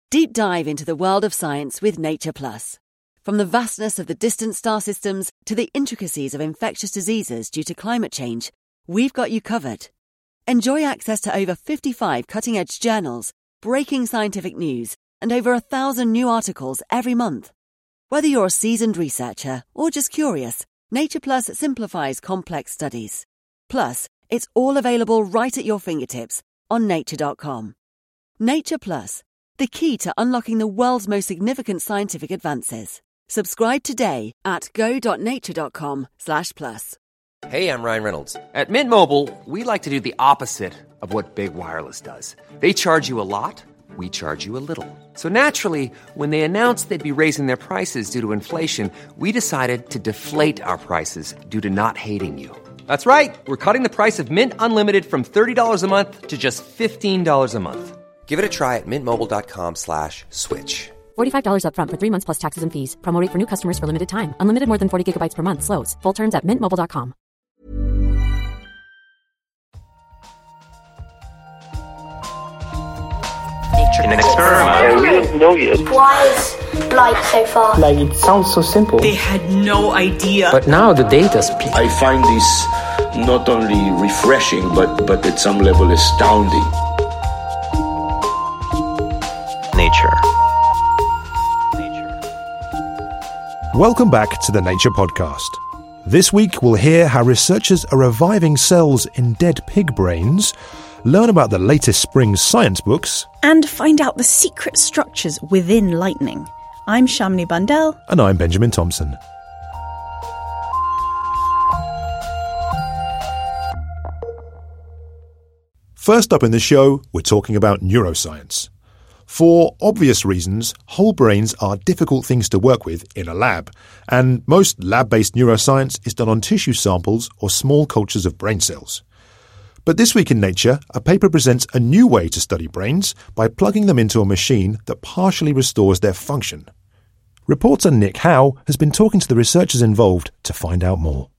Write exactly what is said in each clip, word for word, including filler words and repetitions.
Deep dive into the world of science with Nature Plus. From the vastness of the distant star systems to the intricacies of infectious diseases due to climate change, we've got you covered. Enjoy access to over fifty-five cutting-edge journals, breaking scientific news, and over a thousand new articles every month. Whether you're a seasoned researcher or just curious, Nature Plus simplifies complex studies. Plus, it's all available right at your fingertips on nature dot com. Nature Plus, the key to unlocking the world's most significant scientific advances. Subscribe today at go.nature.com slash plus. Hey, I'm Ryan Reynolds. At Mint Mobile, we like to do the opposite of what Big Wireless does. They charge you a lot, we charge you a little. So naturally, when they announced they'd be raising their prices due to inflation, we decided to deflate our prices due to not hating you. That's right. We're cutting the price of Mint Unlimited from thirty dollars a month to just fifteen dollars a month. Give it a try at mintmobile.com slash switch. forty-five dollars up front for three months plus taxes and fees. Promo rate for new customers for limited time. Unlimited more than forty gigabytes per month slows. Full terms at mint mobile dot com. In an experiment. We don't know yet. Why is light so far? Like, it sounds so simple. They had no idea. But now the data speaks. I find this not only refreshing, but, but at some level astounding. Nature. Welcome back to the Nature Podcast. This week we'll hear how researchers are reviving cells in dead pig brains, learn about the latest spring science books, and find out the secret structures within lightning. I'm Shamini Bundell. And I'm Benjamin Thompson. First up in the show, we're talking about neuroscience. For obvious reasons, whole brains are difficult things to work with in a lab, and most lab-based neuroscience is done on tissue samples or small cultures of brain cells. But this week in Nature, a paper presents a new way to study brains by plugging them into a machine that partially restores their function. Reporter Nick Howe has been talking to the researchers involved to find out more.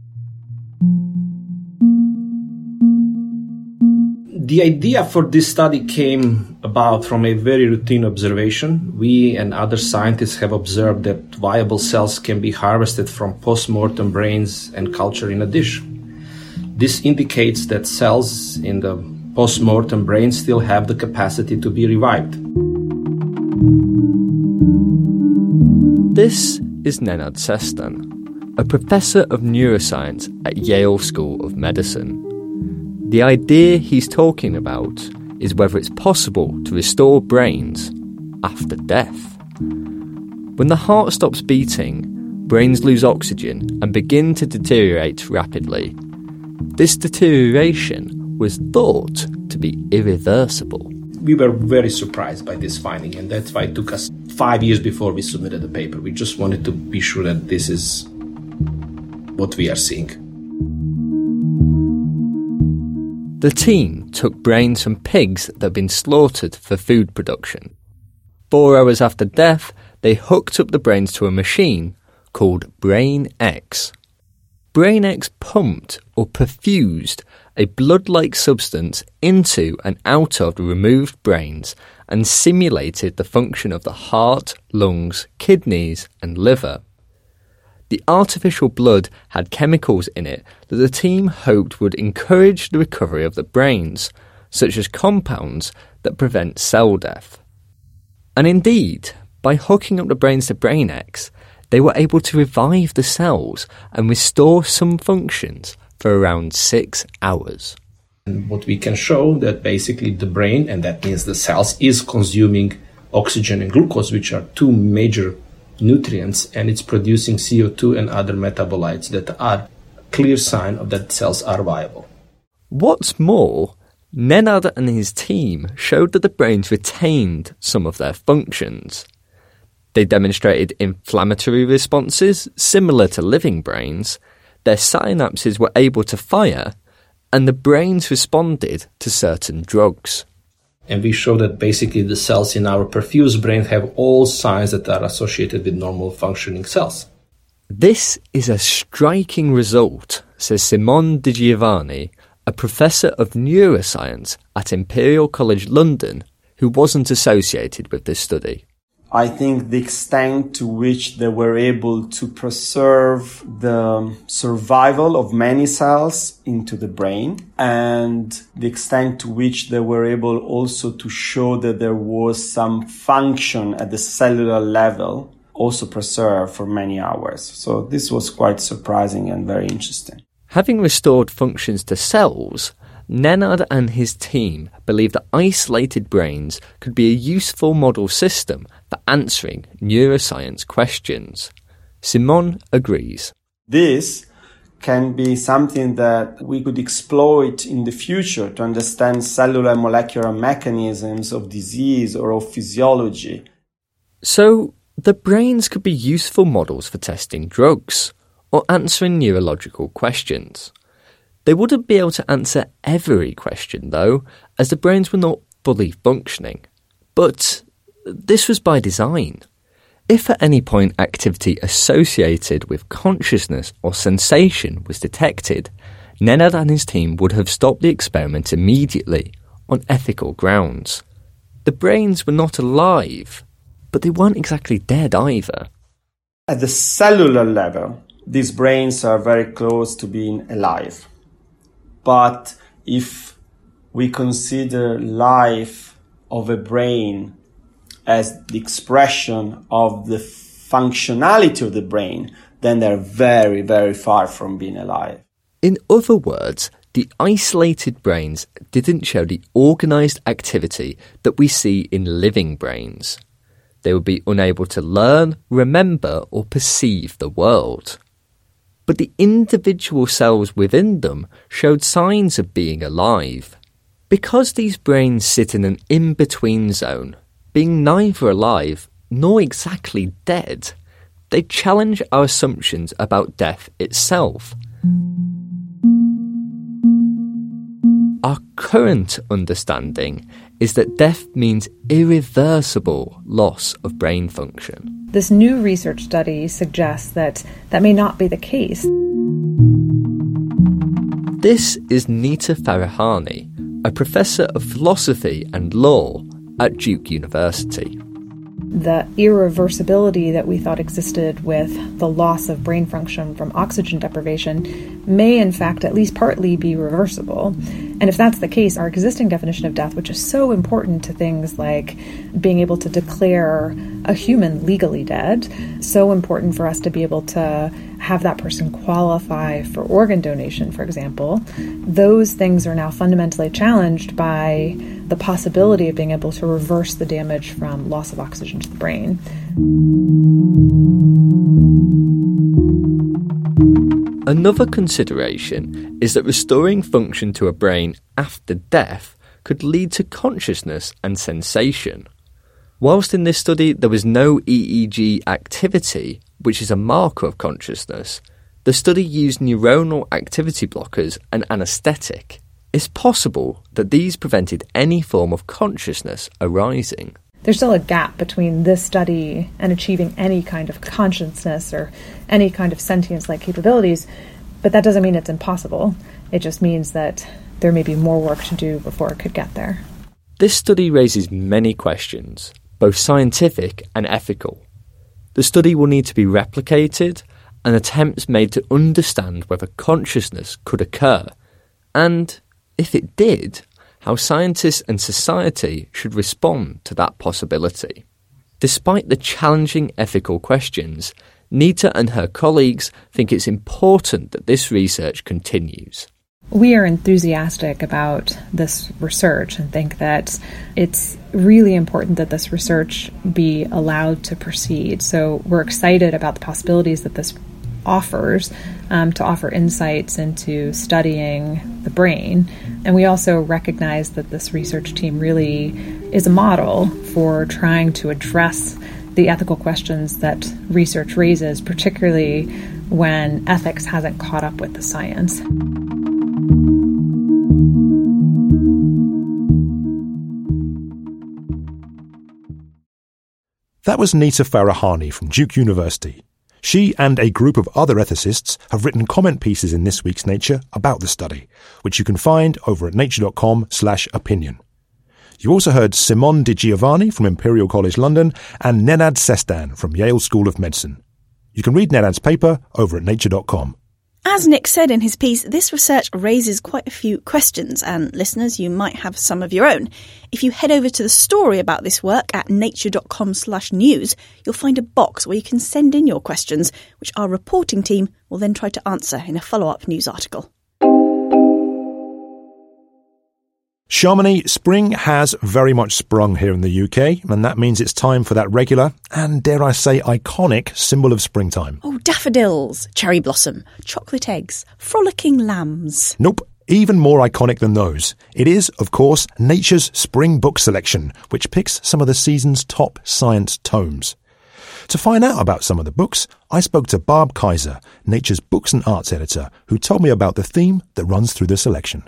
The idea for this study came about from a very routine observation. We and other scientists have observed that viable cells can be harvested from post-mortem brains and cultured in a dish. This indicates that cells in the post-mortem brain still have the capacity to be revived. This is Nenad Sestan, a professor of neuroscience at Yale School of Medicine. The idea he's talking about is whether it's possible to restore brains after death. When the heart stops beating, brains lose oxygen and begin to deteriorate rapidly. This deterioration was thought to be irreversible. We were very surprised by this finding, and that's why it took us five years before we submitted the paper. We just wanted to be sure that this is what we are seeing. The team took brains from pigs that had been slaughtered for food production. Four hours after death, they hooked up the brains to a machine called BrainX. BrainX pumped or perfused a blood-like substance into and out of the removed brains and simulated the function of the heart, lungs, kidneys and liver. The artificial blood had chemicals in it that the team hoped would encourage the recovery of the brains, such as compounds that prevent cell death. And indeed, by hooking up the brains to BrainX, they were able to revive the cells and restore some functions for around six hours. And what we can show that basically the brain, and that means the cells, is consuming oxygen and glucose, which are two major nutrients, and it's producing C O two and other metabolites that are a clear sign of that cells are viable. What's more, Nenad and his team showed that the brains retained some of their functions. They demonstrated inflammatory responses similar to living brains, their synapses were able to fire, and the brains responded to certain drugs. And we show that basically the cells in our perfused brain have all signs that are associated with normal functioning cells. This is a striking result, says Simone Di Giovanni, a professor of neuroscience at Imperial College London, who wasn't associated with this study. I think the extent to which they were able to preserve the survival of many cells into the brain, and the extent to which they were able also to show that there was some function at the cellular level also preserved for many hours. So this was quite surprising and very interesting. Having restored functions to cells, Nenad and his team believe that isolated brains could be a useful model system for answering neuroscience questions. Simon agrees. This can be something that we could exploit in the future to understand cellular and molecular mechanisms of disease or of physiology. So, the brains could be useful models for testing drugs or answering neurological questions. They wouldn't be able to answer every question, though, as the brains were not fully functioning. But this was by design. If at any point activity associated with consciousness or sensation was detected, Nenad and his team would have stopped the experiment immediately, on ethical grounds. The brains were not alive, but they weren't exactly dead either. At the cellular level, these brains are very close to being alive. But if we consider life of a brain as the expression of the functionality of the brain, then they're very, very far from being alive. In other words, the isolated brains didn't show the organised activity that we see in living brains. They would be unable to learn, remember, or perceive the world. But the individual cells within them showed signs of being alive. Because these brains sit in an in-between zone, being neither alive nor exactly dead, they challenge our assumptions about death itself. Our current understanding is that death means irreversible loss of brain function. This new research study suggests that that may not be the case. This is Nita Farahani, a professor of philosophy and law at Duke University. The irreversibility that we thought existed with the loss of brain function from oxygen deprivation may in fact at least partly be reversible. And if that's the case, our existing definition of death, which is so important to things like being able to declare a human legally dead, so important for us to be able to have that person qualify for organ donation, for example, those things are now fundamentally challenged by the possibility of being able to reverse the damage from loss of oxygen to the brain. Another consideration is that restoring function to a brain after death could lead to consciousness and sensation. Whilst in this study there was no E E G activity, which is a marker of consciousness, the study used neuronal activity blockers and anaesthetic. It's possible that these prevented any form of consciousness arising. There's still a gap between this study and achieving any kind of consciousness or any kind of sentience-like capabilities, but that doesn't mean it's impossible. It just means that there may be more work to do before it could get there. This study raises many questions, both scientific and ethical. The study will need to be replicated and attempts made to understand whether consciousness could occur, and, if it did, how scientists and society should respond to that possibility. Despite the challenging ethical questions, Nita and her colleagues think it's important that this research continues. We are enthusiastic about this research and think that it's really important that this research be allowed to proceed. So we're excited about the possibilities that this offers um, to offer insights into studying the brain. And we also recognize that this research team really is a model for trying to address the ethical questions that research raises, particularly when ethics hasn't caught up with the science. That was Nita Farahani from Duke University. She and a group of other ethicists have written comment pieces in this week's Nature about the study, which you can find over at nature dot com slash opinion. You also heard Simone Di Giovanni from Imperial College London and Nenad Sestan from Yale School of Medicine. You can read Nenad's paper over at nature dot com. As Nick said in his piece, this research raises quite a few questions, and listeners, you might have some of your own. If you head over to the story about this work at nature dot com slash news, you'll find a box where you can send in your questions, which our reporting team will then try to answer in a follow-up news article. Shamini, spring has very much sprung here in the U K, and that means it's time for that regular and, dare I say, iconic symbol of springtime. Oh, daffodils, cherry blossom, chocolate eggs, frolicking lambs. Nope, even more iconic than those. It is, of course, Nature's Spring Book Selection, which picks some of the season's top science tomes. To find out about some of the books, I spoke to Barb Kaiser, Nature's Books and Arts editor, who told me about the theme that runs through the selection.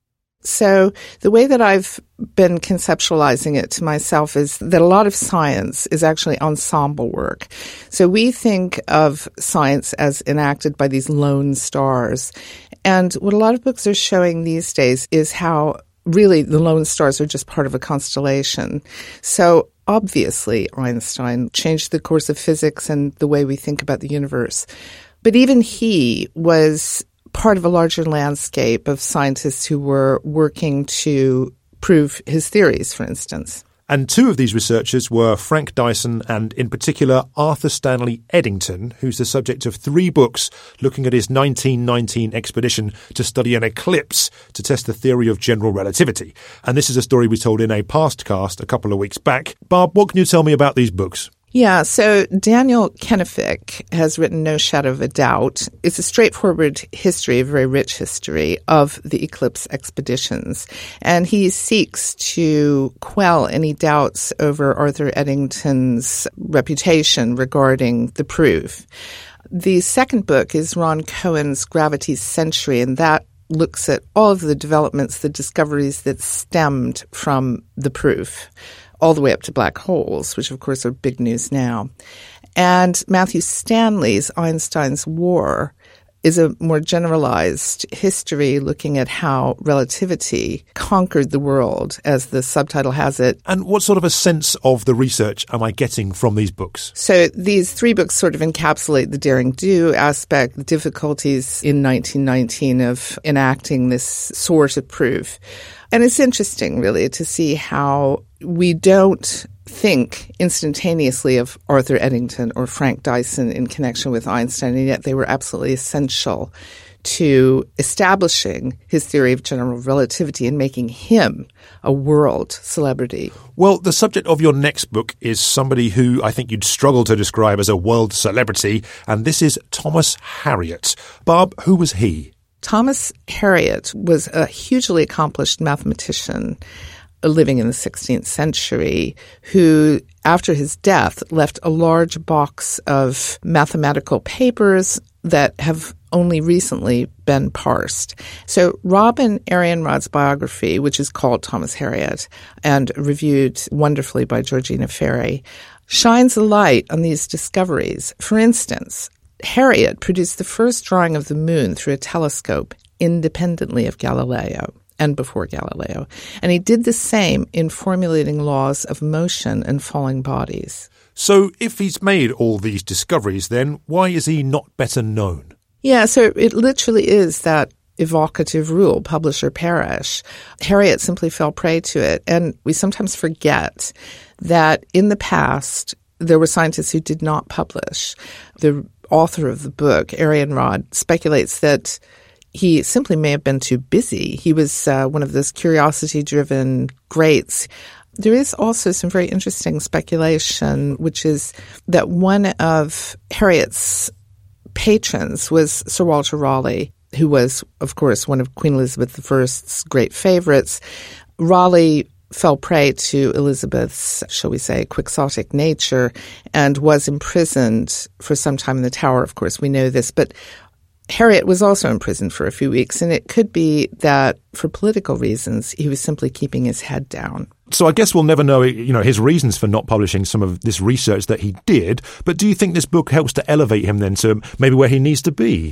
So the way that I've been conceptualizing it to myself is that a lot of science is actually ensemble work. So we think of science as enacted by these lone stars. And what a lot of books are showing these days is how really the lone stars are just part of a constellation. So obviously Einstein changed the course of physics and the way we think about the universe. But even he was part of a larger landscape of scientists who were working to prove his theories, for instance. And two of these researchers were Frank Dyson and, in particular, Arthur Stanley Eddington, who's the subject of three books looking at his nineteen nineteen expedition to study an eclipse to test the theory of general relativity. And this is a story we told in a past cast a couple of weeks back. Barb, what can you tell me about these books? Yeah, so Daniel Kenefick has written No Shadow of a Doubt. It's a straightforward history, a very rich history of the eclipse expeditions. And he seeks to quell any doubts over Arthur Eddington's reputation regarding the proof. The second book is Ron Cohen's Gravity's Century, and that looks at all of the developments, the discoveries that stemmed from the proof, all the way up to black holes, which of course are big news now. And Matthew Stanley's Einstein's War is a more generalized history looking at how relativity conquered the world, as the subtitle has it. And what sort of a sense of the research am I getting from these books? So these three books sort of encapsulate the daring-do aspect, the difficulties in nineteen nineteen of enacting this sort of proof. And it's interesting, really, to see how we don't think instantaneously of Arthur Eddington or Frank Dyson in connection with Einstein, and yet they were absolutely essential to establishing his theory of general relativity and making him a world celebrity. Well, the subject of your next book is somebody who I think you'd struggle to describe as a world celebrity, and this is Thomas Harriot. Barb, who was he? Thomas Harriot was a hugely accomplished mathematician living in the sixteenth century who, after his death, left a large box of mathematical papers that have only recently been parsed. So Robin Arianrod's biography, which is called Thomas Harriot and reviewed wonderfully by Georgina Ferry, shines a light on these discoveries. For instance, Harriot produced the first drawing of the moon through a telescope independently of Galileo and before Galileo. And he did the same in formulating laws of motion and falling bodies. So if he's made all these discoveries, then why is he not better known? Yeah, so it literally is that evocative rule, publish or perish. Harriot simply fell prey to it. And we sometimes forget that in the past, there were scientists who did not publish. The author of the book, Arianrod, speculates that he simply may have been too busy. He was uh, one of those curiosity-driven greats. There is also some very interesting speculation, which is that one of Harriot's patrons was Sir Walter Raleigh, who was, of course, one of Queen Elizabeth the First's great favorites. Raleigh fell prey to Elizabeth's, shall we say, quixotic nature and was imprisoned for some time in the Tower. Of course, we know this, but Harriot was also imprisoned for a few weeks, and it could be that for political reasons, he was simply keeping his head down. So I guess we'll never know, you know, his reasons for not publishing some of this research that he did, but do you think this book helps to elevate him then to maybe where he needs to be?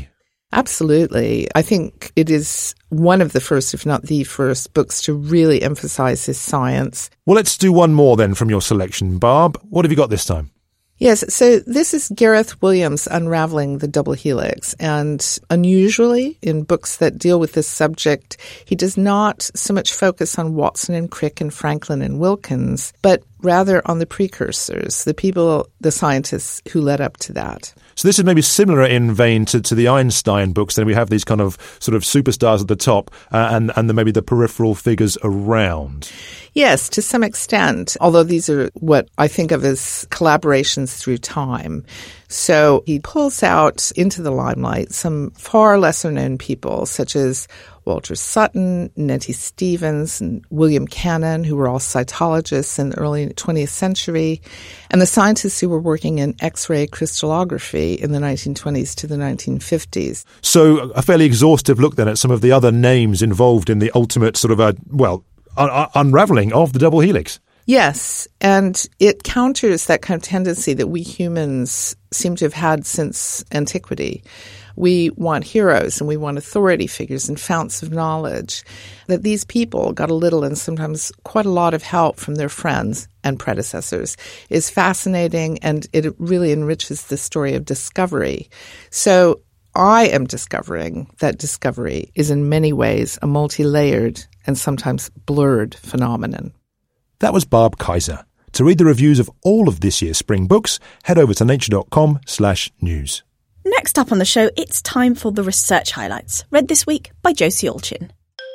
Absolutely. I think it is one of the first, if not the first, books to really emphasize this science. Well, let's do one more then from your selection. Barb, what have you got this time? Yes, so this is Gareth Williams unraveling the double helix. And unusually, in books that deal with this subject, he does not so much focus on Watson and Crick and Franklin and Wilkins, but rather on the precursors, the people, the scientists who led up to that. So this is maybe similar in vein to, to the Einstein books. Then we have these kind of sort of superstars at the top uh, and, and then maybe the peripheral figures around. Yes, to some extent, although these are what I think of as collaborations through time. So he pulls out into the limelight some far lesser-known people, such as Walter Sutton, Nettie Stevens, and William Cannon, who were all cytologists in the early twentieth century, and the scientists who were working in X-ray crystallography in the nineteen twenties to the nineteen fifties. So a fairly exhaustive look then at some of the other names involved in the ultimate sort of, a, well, un- unraveling of the double helix. Yes, and it counters that kind of tendency that we humans seem to have had since antiquity. We want heroes and we want authority figures and founts of knowledge. That these people got a little and sometimes quite a lot of help from their friends and predecessors is fascinating, and it really enriches the story of discovery. So I am discovering that discovery is in many ways a multi-layered and sometimes blurred phenomenon. That was Barb Kaiser. To read the reviews of all of this year's spring books, head over to nature.com slash news. Next up on the show, it's time for the research highlights, read this week by Josie Olchin.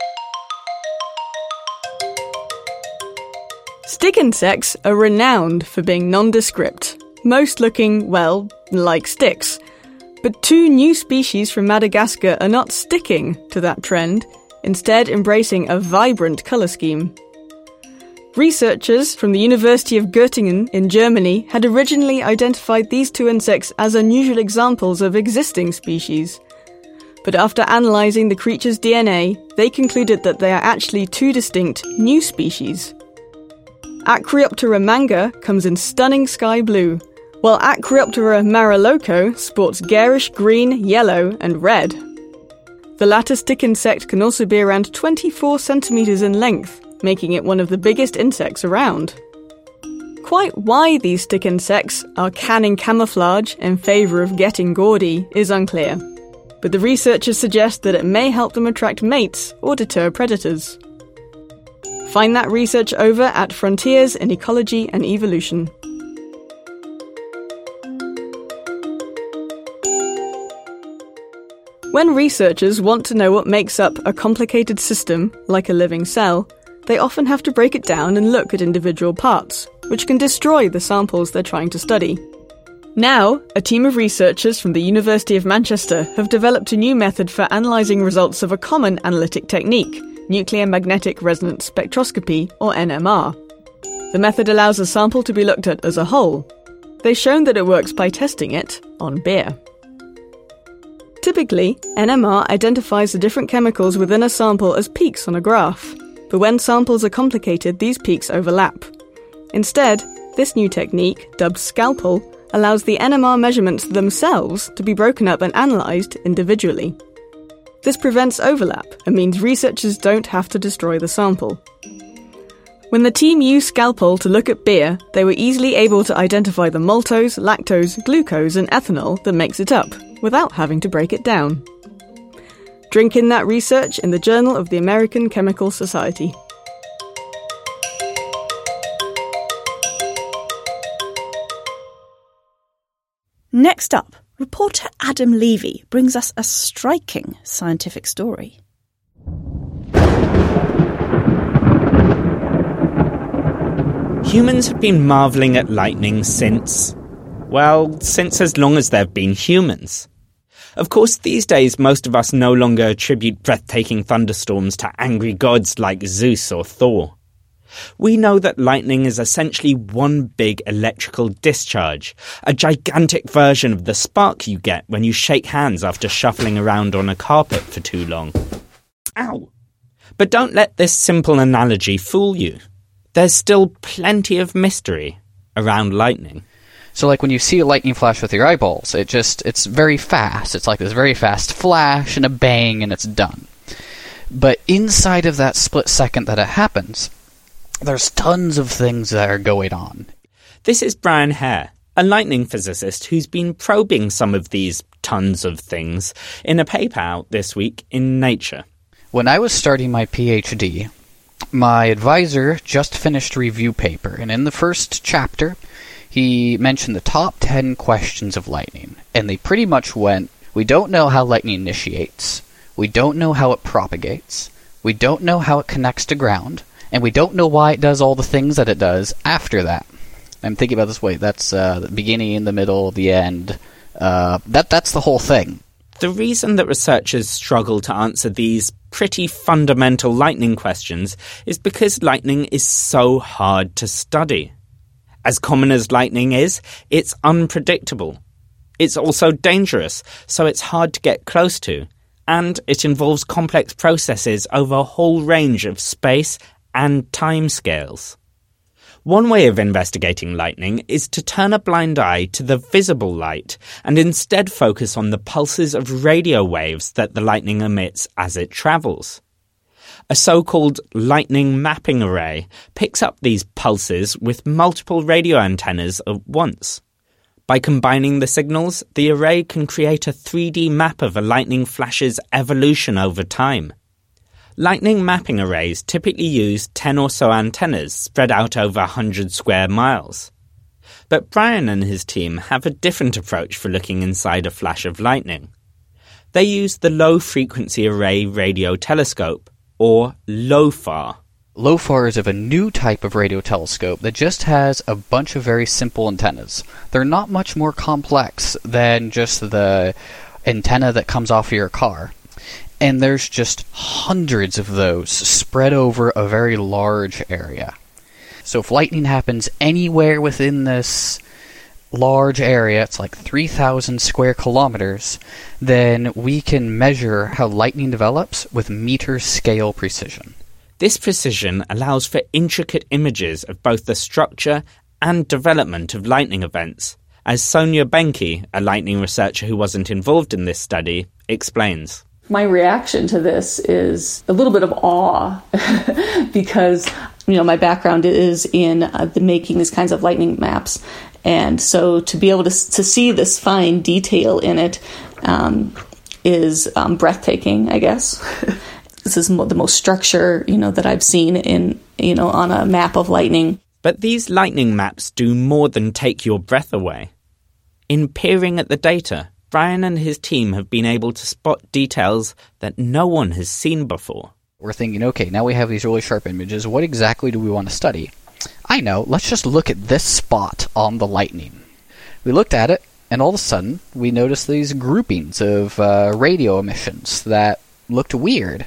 Stick insects are renowned for being nondescript, most looking, well, like sticks. But two new species from Madagascar are not sticking to that trend, instead embracing a vibrant colour scheme. Researchers from the University of Göttingen in Germany had originally identified these two insects as unusual examples of existing species. But after analysing the creature's D N A, they concluded that they are actually two distinct new species. Acreoptera manga comes in stunning sky blue, while Acreoptera maroloco sports garish green, yellow and red. The latter stick insect can also be around twenty-four centimetres in length, making it one of the biggest insects around. Quite why these stick insects are canning camouflage in favour of getting gaudy is unclear, but the researchers suggest that it may help them attract mates or deter predators. Find that research over at Frontiers in Ecology and Evolution. When researchers want to know what makes up a complicated system, like a living cell, they often have to break it down and look at individual parts, which can destroy the samples they're trying to study. Now, a team of researchers from the University of Manchester have developed a new method for analysing results of a common analytic technique, nuclear magnetic resonance spectroscopy, or N M R. The method allows a sample to be looked at as a whole. They've shown that it works by testing it on beer. Typically, N M R identifies the different chemicals within a sample as peaks on a graph. But when samples are complicated, these peaks overlap. Instead, this new technique, dubbed Scalpel, allows the N M R measurements themselves to be broken up and analysed individually. This prevents overlap and means researchers don't have to destroy the sample. When the team used Scalpel to look at beer, they were easily able to identify the maltose, lactose, glucose and ethanol that makes it up, without having to break it down. Drink in that research in the Journal of the American Chemical Society. Next up, reporter Adam Levy brings us a striking scientific story. Humans have been marvelling at lightning since, well, since as long as there have been humans. Of course, these days, most of us no longer attribute breathtaking thunderstorms to angry gods like Zeus or Thor. We know that lightning is essentially one big electrical discharge, a gigantic version of the spark you get when you shake hands after shuffling around on a carpet for too long. Ow! But don't let this simple analogy fool you. There's still plenty of mystery around lightning. So like when you see a lightning flash with your eyeballs, it just, it's very fast. It's like this very fast flash and a bang and it's done. But inside of that split second that it happens, there's tons of things that are going on. This is Brian Hare, a lightning physicist who's been probing some of these tons of things in a paper out this week in Nature. When I was starting my PhD, my advisor just finished a review paper, and in the first chapter, he mentioned the top ten questions of lightning, and they pretty much went, we don't know how lightning initiates, we don't know how it propagates, we don't know how it connects to ground, and we don't know why it does all the things that it does after that. I'm thinking about this way, that's uh, the beginning, the middle, the end, uh, that that's the whole thing. The reason that researchers struggle to answer these pretty fundamental lightning questions is because lightning is so hard to study. As common as lightning is, it's unpredictable. It's also dangerous, so it's hard to get close to. And it involves complex processes over a whole range of space and time scales. One way of investigating lightning is to turn a blind eye to the visible light and instead focus on the pulses of radio waves that the lightning emits as it travels. A so-called lightning mapping array picks up these pulses with multiple radio antennas at once. By combining the signals, the array can create a three D map of a lightning flash's evolution over time. Lightning mapping arrays typically use ten or so antennas spread out over one hundred square miles. But Brian and his team have a different approach for looking inside a flash of lightning. They use the Low-Frequency Array Radio Telescope, or LOFAR. LOFAR is of a new type of radio telescope that just has a bunch of very simple antennas. They're not much more complex than just the antenna that comes off of your car. And there's just hundreds of those spread over a very large area. So if lightning happens anywhere within this large area, it's like three thousand square kilometers, then we can measure how lightning develops with meter scale precision. This precision allows for intricate images of both the structure and development of lightning events, as Sonia Benke, a lightning researcher who wasn't involved in this study, explains. My reaction to this is a little bit of awe because, you know, my background is in uh, the making these kinds of lightning maps. And so to be able to to see this fine detail in it um, is um, breathtaking, I guess. This is mo- the most structure, you know, that I've seen in, you know, on a map of lightning. But these lightning maps do more than take your breath away. In peering at the data, Brian and his team have been able to spot details that no one has seen before. We're thinking, okay, now we have these really sharp images. What exactly do we want to study? I know, let's just look at this spot on the lightning. We looked at it, and all of a sudden, we noticed these groupings of uh, radio emissions that looked weird.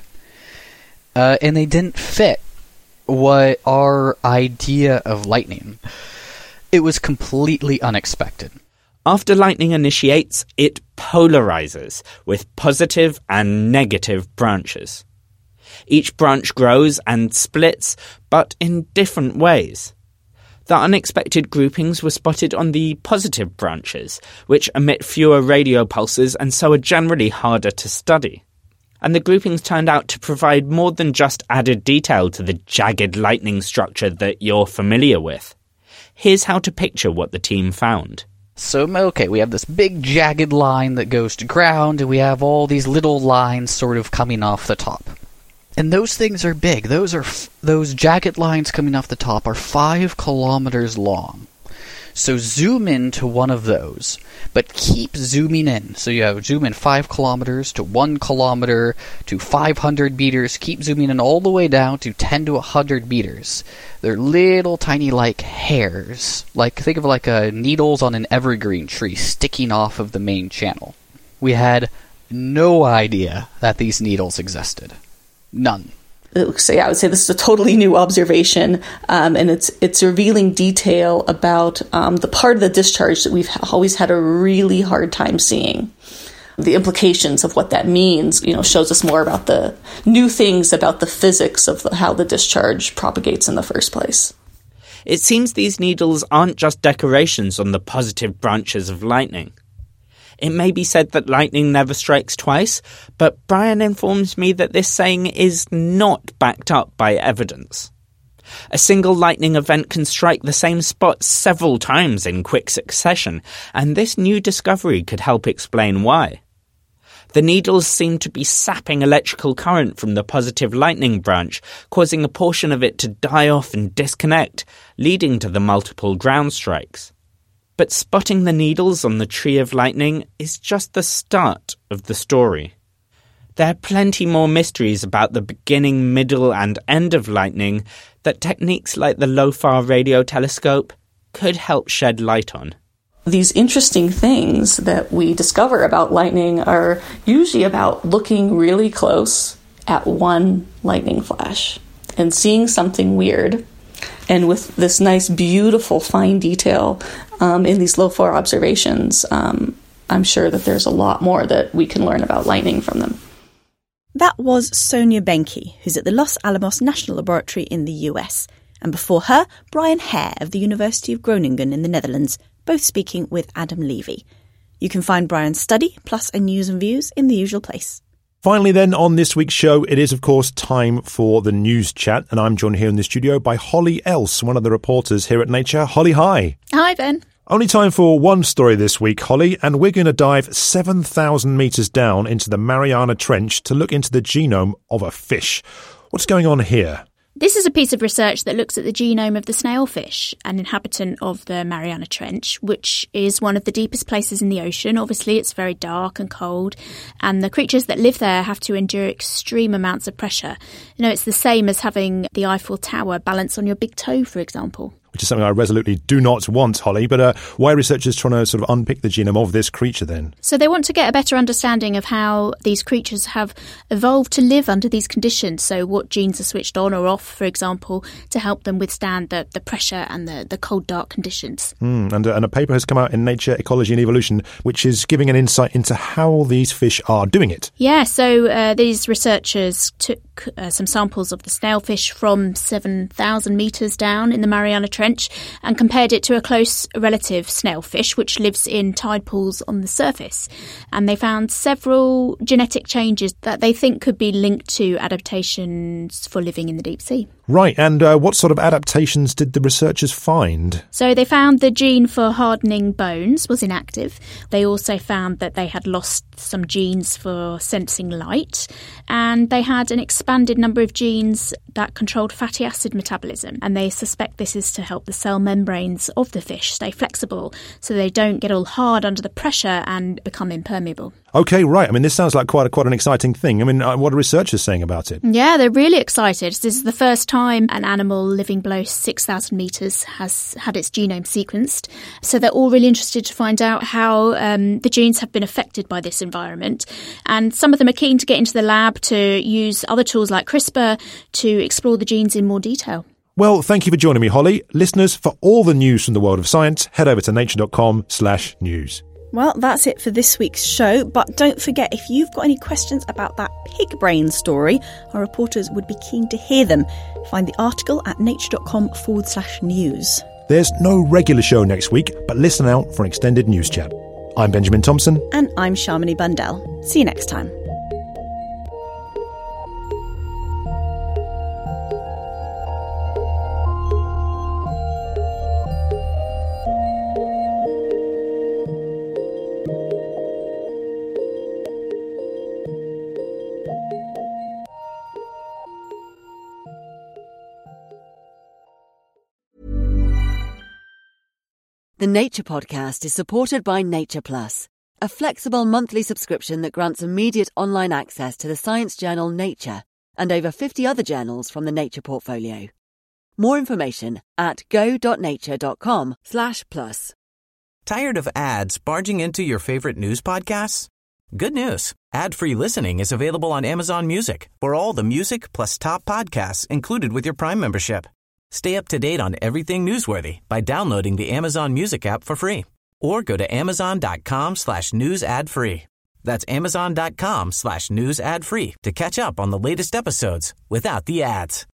Uh, and they didn't fit what our idea of lightning. It was completely unexpected. After lightning initiates, it polarizes with positive and negative branches. Each branch grows and splits, but in different ways. The unexpected groupings were spotted on the positive branches, which emit fewer radio pulses and so are generally harder to study. And the groupings turned out to provide more than just added detail to the jagged lightning structure that you're familiar with. Here's how to picture what the team found. So, okay, we have this big jagged line that goes to ground, and we have all these little lines sort of coming off the top. And those things are big. Those are f- those jagged lines coming off the top are five kilometers long. So zoom in to one of those, but keep zooming in. So you have zoom in five kilometers to one kilometer to five hundred meters. Keep zooming in all the way down to ten to one hundred meters. They're little tiny like hairs. Like think of like a needles on an evergreen tree sticking off of the main channel. We had no idea that these needles existed. None. So yeah, I would say this is a totally new observation, um, and it's it's revealing detail about um, the part of the discharge that we've always had a really hard time seeing. The implications of what that means, you know, shows us more about the new things about the physics of the, how the discharge propagates in the first place. It seems these needles aren't just decorations on the positive branches of lightning. It may be said that lightning never strikes twice, but Brian informs me that this saying is not backed up by evidence. A single lightning event can strike the same spot several times in quick succession, and this new discovery could help explain why. The needles seem to be sapping electrical current from the positive lightning branch, causing a portion of it to die off and disconnect, leading to the multiple ground strikes. But spotting the needles on the tree of lightning is just the start of the story. There are plenty more mysteries about the beginning, middle, and end of lightning that techniques like the LOFAR radio telescope could help shed light on. These interesting things that we discover about lightning are usually about looking really close at one lightning flash and seeing something weird. And with this nice, beautiful, fine detail um, in these LOFAR observations, um, I'm sure that there's a lot more that we can learn about lightning from them. That was Sonia Benke, who's at the Los Alamos National Laboratory in the U S. And before her, Brian Hare of the University of Groningen in the Netherlands, both speaking with Adam Levy. You can find Brian's study, plus a news and views, in the usual place. Finally then, on this week's show, it is of course time for the news chat, and I'm joined here in the studio by Holly Else, one of the reporters here at Nature. Holly, hi. Hi, Ben. Only time for one story this week, Holly, and we're going to dive seven thousand metres down into the Mariana Trench to look into the genome of a fish. What's going on here? This is a piece of research that looks at the genome of the snailfish, an inhabitant of the Mariana Trench, which is one of the deepest places in the ocean. Obviously, it's very dark and cold, and the creatures that live there have to endure extreme amounts of pressure. You know, it's the same as having the Eiffel Tower balance on your big toe, for example. Which is something I resolutely do not want, Holly. But uh, why are researchers trying to sort of unpick the genome of this creature then? So they want to get a better understanding of how these creatures have evolved to live under these conditions. So what genes are switched on or off, for example, to help them withstand the, the pressure and the, the cold, dark conditions. Mm, and, uh, and a paper has come out in Nature, Ecology and Evolution, which is giving an insight into how these fish are doing it. Yeah, so uh, these researchers took uh, some samples of the snailfish from seven thousand metres down in the Mariana Trench and compared it to a close relative snailfish which lives in tide pools on the surface. And they found several genetic changes that they think could be linked to adaptations for living in the deep sea. Right, and uh, what sort of adaptations did the researchers find? So they found the gene for hardening bones was inactive. They also found that they had lost some genes for sensing light, and they had an expanded number of genes that controlled fatty acid metabolism, and they suspect this is to help the cell membranes of the fish stay flexible so they don't get all hard under the pressure and become impermeable. OK, right. I mean, this sounds like quite a, quite an exciting thing. I mean, uh, what are researchers saying about it? Yeah, they're really excited. This is the first time an animal living below six thousand metres has had its genome sequenced. So they're all really interested to find out how um, the genes have been affected by this environment. And some of them are keen to get into the lab to use other tools like CRISPR to explore the genes in more detail. Well, thank you for joining me, Holly. Listeners, for all the news from the world of science, head over to nature.com slash news. Well, that's it for this week's show, but don't forget, if you've got any questions about that pig brain story, our reporters would be keen to hear them. Find the article at nature.com forward slash news. There's no regular show next week, but listen out for an extended news chat. I'm Benjamin Thompson. And I'm Shamini Bundell. See you next time. The Nature Podcast is supported by Nature Plus, a flexible monthly subscription that grants immediate online access to the science journal Nature and over fifty other journals from the Nature portfolio. More information at go.nature.com slash plus. Tired of ads barging into your favorite news podcasts? Good news. Ad-free listening is available on Amazon Music for all the music plus top podcasts included with your Prime membership. Stay up to date on everything newsworthy by downloading the Amazon Music app for free or go to amazon.com slash news ad free. That's amazon.com slash news ad free to catch up on the latest episodes without the ads.